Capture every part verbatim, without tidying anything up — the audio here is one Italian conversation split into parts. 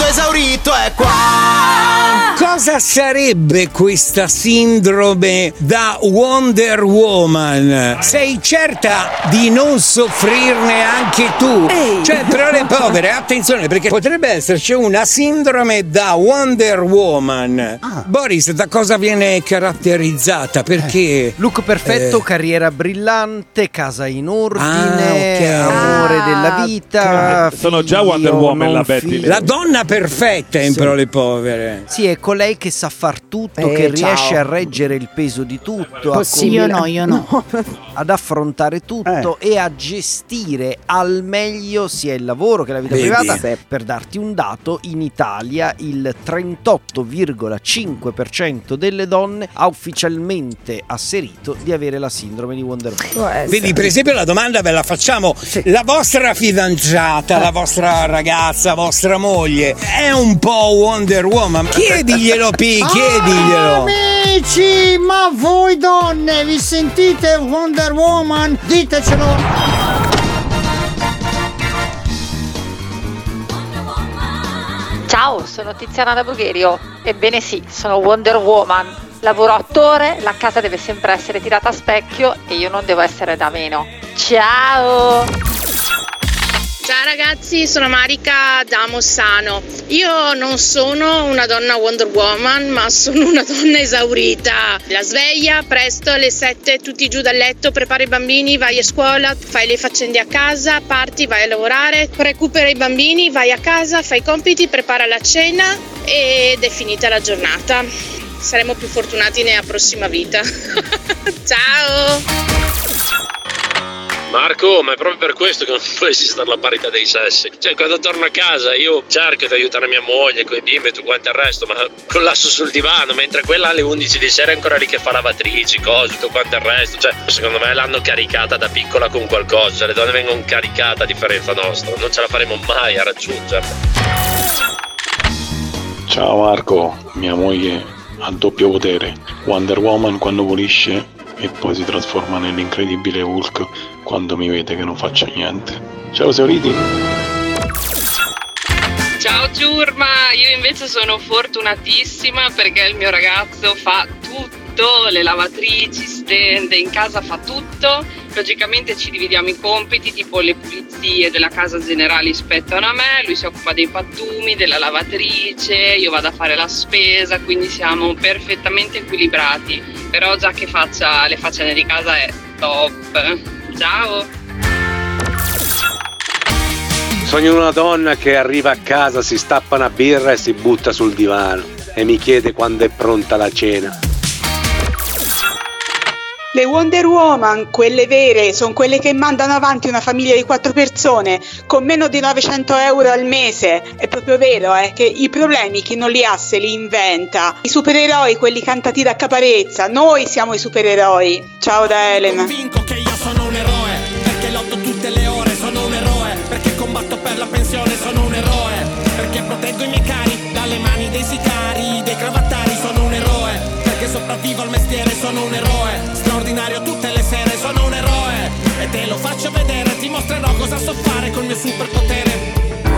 esaurito è qua. Cosa sarebbe questa sindrome da Wonder Woman? Sei certa di non soffrirne anche tu? Ehi. Cioè, per le povere, attenzione, perché potrebbe esserci una sindrome da Wonder Woman. Ah. Boris, da cosa viene caratterizzata? Perché? Eh. Look perfetto, eh. carriera brillante, casa in ordine, ah, okay. amore ah, della vita. Sono già Wonder Woman la Betty. La donna perfetta in sì. Pro le povere. Sì, è colei che sa far tutto, eh, che ciao. riesce a reggere il peso di tutto, Possibile. a Io no, io no. ad affrontare tutto eh. e a gestire al meglio sia il lavoro che la vita Vedi. privata. Per darti un dato, in Italia il trentotto virgola cinque per cento delle donne ha ufficialmente asserito di avere la sindrome di Wonder Woman. Vedi, per esempio la domanda ve la facciamo: sì. la vostra fidanzata, la vostra ragazza, vostra moglie è un po' Wonder Woman? Chiediglielo P, chiediglielo. Ah, amici, ma voi donne vi sentite Wonder Woman? Ditecelo. Ciao, sono Tiziana da Brugherio. Ebbene sì, sono Wonder Woman. Lavoro attore, la casa deve sempre essere tirata a specchio e io non devo essere da meno. Ciao! Ciao ragazzi, sono Marica da Mossano. Io non sono una donna Wonder Woman, ma sono una donna esaurita. La sveglia, presto alle sette, tutti giù dal letto, prepari i bambini, vai a scuola, fai le faccende a casa, parti, vai a lavorare, recupera i bambini, vai a casa, fai i compiti, prepara la cena ed è finita la giornata. Saremo più fortunati nella prossima vita. Ciao! Marco, ma è proprio per questo che non può esistere la parità dei sessi. Cioè, quando torno a casa io cerco di aiutare mia moglie con i bimbi e tutto quanto il resto, ma collasso sul divano, mentre quella alle undici di sera è ancora lì che fa lavatrici, cose, tutto quanto il resto. Cioè, secondo me l'hanno caricata da piccola con qualcosa. Cioè, le donne vengono caricate a differenza nostra. Non ce la faremo mai a raggiungerla. Ciao Marco, mia moglie ha doppio potere. Wonder Woman quando volisce e poi si trasforma nell'incredibile Hulk quando mi vede che non faccio niente. Ciao esauriti! Ciao ciurma, io invece sono fortunatissima perché il mio ragazzo fa tutto, le lavatrici, stende, in casa fa tutto. Logicamente ci dividiamo i compiti, tipo le pulizie della casa generali spettano a me, lui si occupa dei pattumi, della lavatrice, io vado a fare la spesa, quindi siamo perfettamente equilibrati. Però già che faccia le faccende di casa è top. Ciao! Sogno una donna che arriva a casa, si stappa una birra e si butta sul divano e mi chiede quando è pronta la cena. Le Wonder Woman, quelle vere, sono quelle che mandano avanti una famiglia di quattro persone con meno di novecento euro al mese. È proprio vero, eh, che i problemi chi non li ha se li inventa. I supereroi, quelli cantati da Caparezza, noi siamo i supereroi. Ciao da Elena. Convinco che io sono un eroe, perché lotto tutte le ore, sono un eroe, perché combatto per la pensione, sono un eroe, perché proteggo i miei cari dalle mani dei sicari, dei cravattari, sono un eroe, perché sopravvivo al mestiere, sono un eroe, straordinario tutte le sere, sono un eroe, e te lo faccio vedere, ti mostrerò cosa so fare col mio superpotere.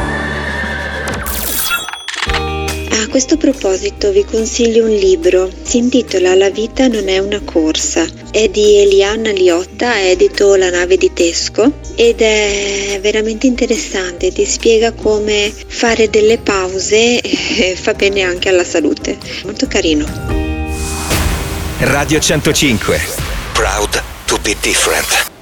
A questo proposito vi consiglio un libro, si intitola La vita non è una corsa, è di Eliana Liotta, edito La nave di Tesco ed è veramente interessante, ti spiega come fare delle pause e fa bene anche alla salute, molto carino. Radio centocinque, proud to be different.